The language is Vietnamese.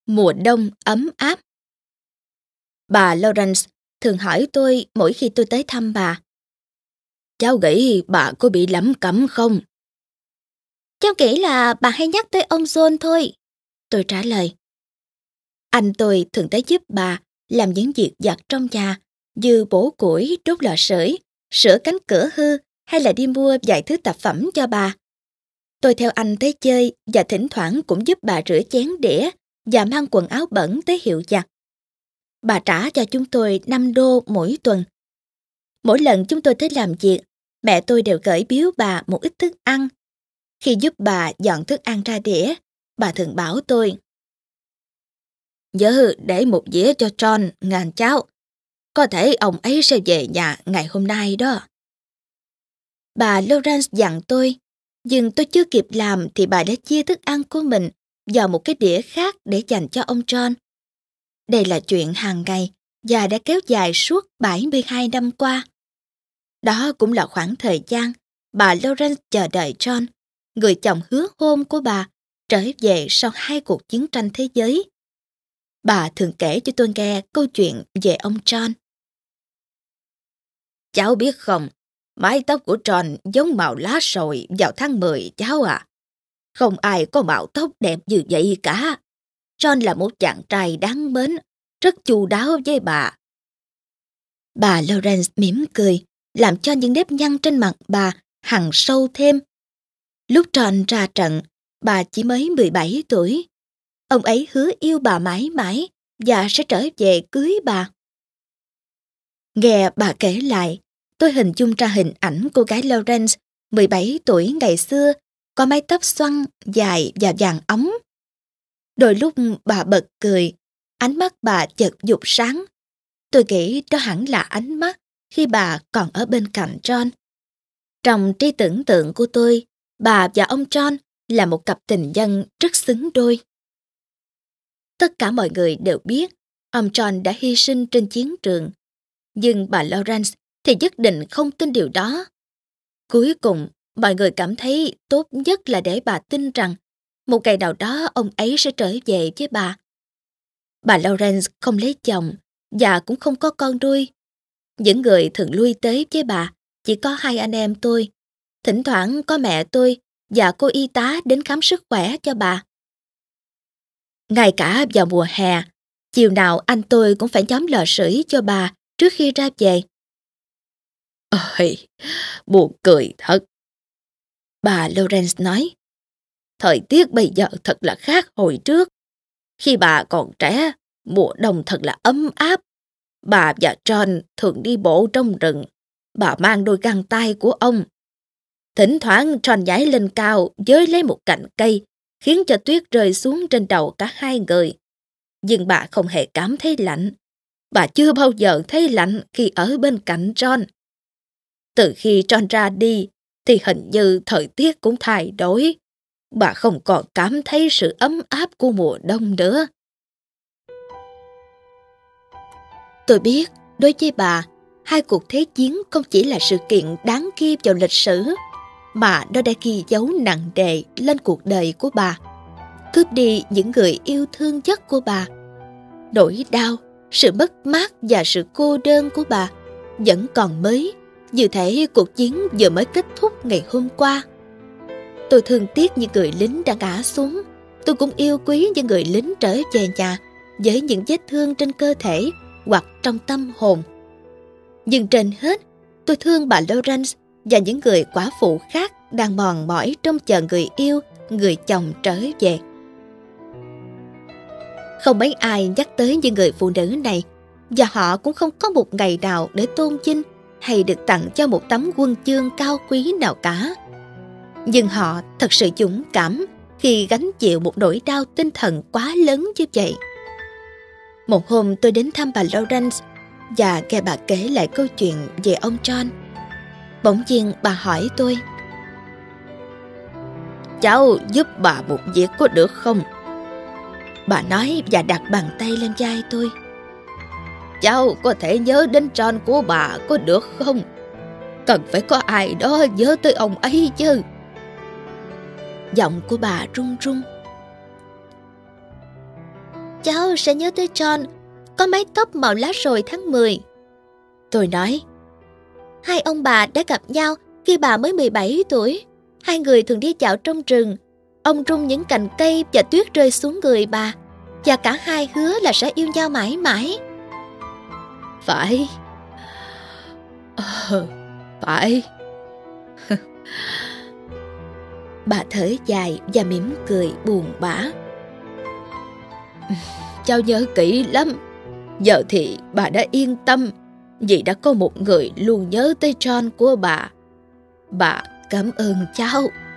Mùa đông ấm áp. Bà Lawrence thường hỏi tôi mỗi khi tôi tới thăm bà. Cháu nghĩ bà có bị lẩm cẩm không? Cháu nghĩ là bà hay nhắc tới ông John thôi. Tôi trả lời. Anh tôi thường tới giúp bà làm những việc vặt trong nhà như bổ củi, đốt lò sưởi, sửa cánh cửa hư hay là đi mua vài thứ tạp phẩm cho bà. Tôi theo anh tới chơi và thỉnh thoảng cũng giúp bà rửa chén đĩa và mang quần áo bẩn tới hiệu giặt. Bà trả cho chúng tôi $5 mỗi tuần. Mỗi lần chúng tôi tới làm việc, mẹ tôi đều gửi biếu bà một ít thức ăn. Khi giúp bà dọn thức ăn ra đĩa, bà thường bảo tôi: nhớ để một dĩa cho John, ngàn cháu. Có thể ông ấy sẽ về nhà ngày hôm nay đó. Bà Lawrence dặn tôi, nhưng tôi chưa kịp làm thì bà đã chia thức ăn của mình vào một cái đĩa khác để dành cho ông John. Đây là chuyện hàng ngày và đã kéo dài suốt 72 năm qua. Đó cũng là khoảng thời gian bà Lawrence chờ đợi John, người chồng hứa hôn của bà, trở về sau 2 cuộc chiến tranh thế giới. Bà thường kể cho tôi nghe câu chuyện về ông John. Cháu biết không, mái tóc của John giống màu lá sồi vào tháng 10 cháu à. Không ai có màu tóc đẹp như vậy cả. John là một chàng trai đáng mến, rất chu đáo với bà. Bà Lawrence mỉm cười, làm cho những nếp nhăn trên mặt bà hằn sâu thêm. Lúc John ra trận, bà chỉ mới 17 tuổi. Ông ấy hứa yêu bà mãi mãi và sẽ trở về cưới bà. Nghe bà kể lại, tôi hình dung ra hình ảnh cô gái Lawrence, 17 tuổi ngày xưa, có mái tóc xoăn, dài và vàng óng. Đôi lúc bà bật cười, ánh mắt bà chợt dục sáng. Tôi nghĩ đó hẳn là ánh mắt khi bà còn ở bên cạnh John. Trong trí tưởng tượng của tôi, bà và ông John là một cặp tình nhân rất xứng đôi. Tất cả mọi người đều biết ông John đã hy sinh trên chiến trường, nhưng bà Lawrence thì nhất định không tin điều đó. Cuối cùng, mọi người cảm thấy tốt nhất là để bà tin rằng một ngày nào đó ông ấy sẽ trở về với bà. Bà Lawrence không lấy chồng và cũng không có con nuôi. Những người thường lui tới với bà chỉ có 2 anh em tôi. Thỉnh thoảng có mẹ tôi và cô y tá đến khám sức khỏe cho bà. Ngay cả vào mùa hè, chiều nào anh tôi cũng phải nhóm lò sưởi cho bà trước khi ra về. Ôi, buồn cười thật. Bà Lawrence nói, thời tiết bây giờ thật là khác hồi trước. Khi bà còn trẻ, mùa đông thật là ấm áp. Bà và John thường đi bộ trong rừng. Bà mang đôi găng tay của ông. Thỉnh thoảng John nhảy lên cao với lấy một cành cây, khiến cho tuyết rơi xuống trên đầu cả 2 người. Nhưng bà không hề cảm thấy lạnh. Bà chưa bao giờ thấy lạnh khi ở bên cạnh John. Từ khi John ra đi, thì hình như thời tiết cũng thay đổi. Bà không còn cảm thấy sự ấm áp của mùa đông nữa. Tôi biết, đối với bà, 2 cuộc thế chiến không chỉ là sự kiện đáng ghi vào lịch sử, mà nó đã ghi dấu nặng nề lên cuộc đời của bà, cướp đi những người yêu thương nhất của bà. Nỗi đau, sự mất mát và sự cô đơn của bà vẫn còn mới, như thể cuộc chiến vừa mới kết thúc ngày hôm qua. Tôi thương tiếc những người lính đã ngã xuống. Tôi cũng yêu quý những người lính trở về nhà với những vết thương trên cơ thể hoặc trong tâm hồn. Nhưng trên hết, tôi thương bà Lawrence và những người quả phụ khác đang mòn mỏi trông chờ người yêu, người chồng trở về. Không mấy ai nhắc tới những người phụ nữ này, và họ cũng không có một ngày nào để tôn vinh hay được tặng cho một tấm huân chương cao quý nào cả. Nhưng họ thật sự dũng cảm khi gánh chịu một nỗi đau tinh thần quá lớn như vậy. Một hôm tôi đến thăm bà Lawrence và nghe bà kể lại câu chuyện về ông John. Bỗng nhiên bà hỏi tôi, cháu giúp bà một việc có được không? Bà nói và đặt bàn tay lên vai tôi. Cháu có thể nhớ đến John của bà có được không? Cần phải có ai đó nhớ tới ông ấy chứ. Giọng của bà run run. cháu sẽ nhớ tới John, có mái tóc màu lá sồi tháng 10. Tôi nói, hai ông bà đã gặp nhau khi bà mới 17 tuổi. Hai người thường đi dạo trong rừng. Ông rung những cành cây và tuyết rơi xuống người bà. Và cả hai hứa là sẽ yêu nhau mãi mãi. Phải. Phải. Bà thở dài và mỉm cười buồn bã. Cháu nhớ kỹ lắm. Giờ thì bà đã yên tâm vì đã có một người luôn nhớ tới John của bà. Bà cảm ơn cháu.